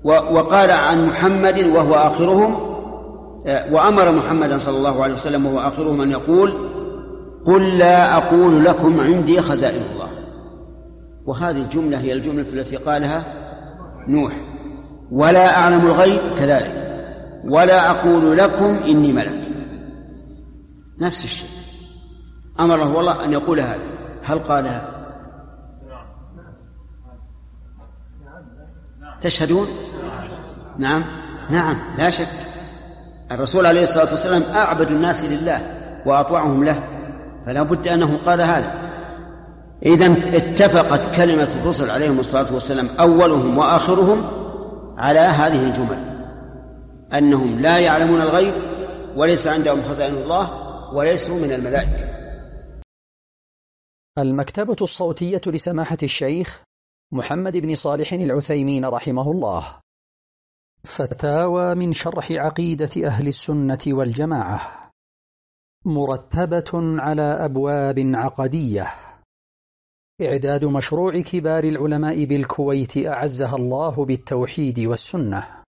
وقال عن محمد وهو آخرهم، وأمر محمدا صلى الله عليه وسلم وهو آخرهم أن يقول: قل لا أقول لكم عندي خزائن الله. وهذه الجملة هي الجملة التي قالها نوح: ولا أعلم الغيب كذلك، ولا أقول لكم إني ملك. نفس الشيء أمره الله أن يقول هذا. هل قالها؟ تشهدون؟ نعم لا شك. الرسول عليه الصلاة والسلام أعبد الناس لله وأطوعهم له، فلا بد أنه قال هذا. إذن اتفقت كلمة الرسل عليهم الصلاة والسلام أولهم وآخرهم على هذه الجمل: أنهم لا يعلمون الغيب، وليس عندهم خزائن الله، وليسوا من الملائكة. المكتبة الصوتية لسماحة الشيخ محمد بن صالح العثيمين رحمه الله. فتاوى من شرح عقيدة أهل السنة والجماعة، مرتبة على أبواب عقدية. إعداد مشروع كبار العلماء بالكويت أعزها الله بالتوحيد والسنة.